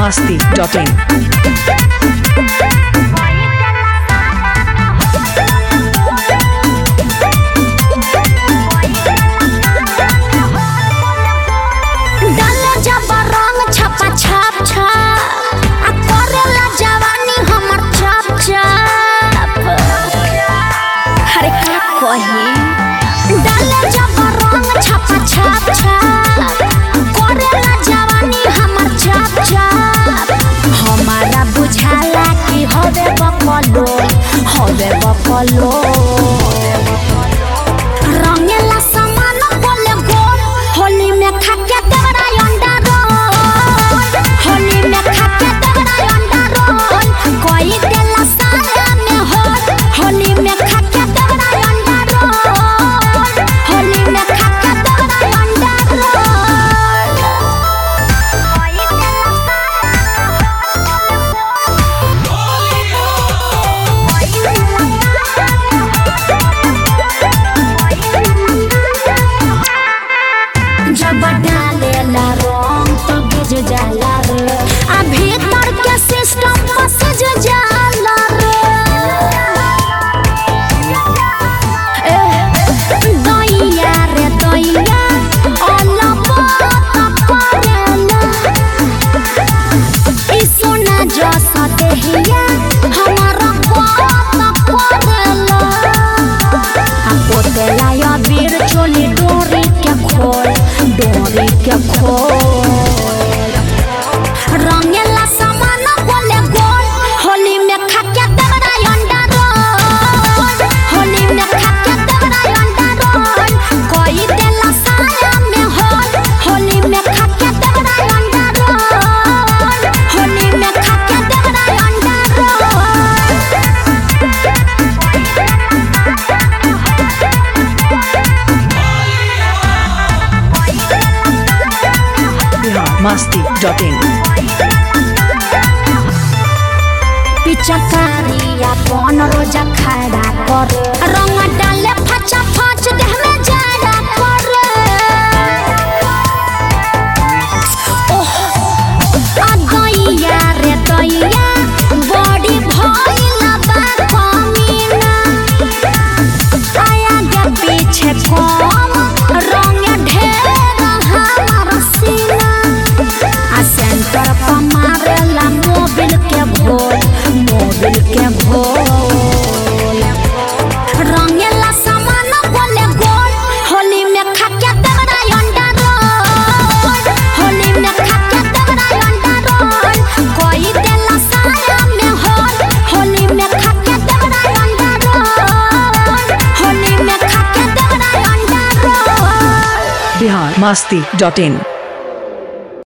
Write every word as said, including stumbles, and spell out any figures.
masti dot in. डाले जब रंग छपा छाप छाप करेला जवानी हमर छाप छाप हमारा बुझाला कि होवे बकलो होवे बकलो रंगेला सामान बोले गोल होली में खाके देवरा अंडा रोल होली में खाके देवरा अंडा रोल कोई देला साया में होल होली में खाके देवरा अंडा रोल होली में खाके देवरा अंडा रोल कोई देला जब डालेला रंग तो गिज जाला रे आ भीतर के सिस्टम फंस जाला रे ए दैया रे दैया अलबत करेला ई सोना जैसा देहिया हमारा बात करेला आ पोतेला या बीर चोली डोरी के खोल डोरी के खोल रंगेला सामान बोले गोल होली में खाके देवरा अंडा रोल होली में खाके देवरा अंडा रोल कोई देला साया में होल होली में खाके देवरा अंडा रोल होली में खाके देवरा अंडा रोल masti dot in. पिचकारिया कौन रोजा खड़ा कर रंग डाले फचा फच देह में जाड़ा कर ओह आ दैया रे दैया बड़ी भइला बा कमीना आया गे पीछे कम रंग ढेर हमार सीना आ सेंटर पर मारेला मोबिल के भोल मोबिल के भोल रंगेला सामान बोले गोल होली में खाके देवरा अंडा रोल होली में खाके देवरा अंडा रोल कोई देला साया में होल होली में खाके देवरा अंडा रोल होली में खाके देवरा अंडा roll Bihar masti dot in.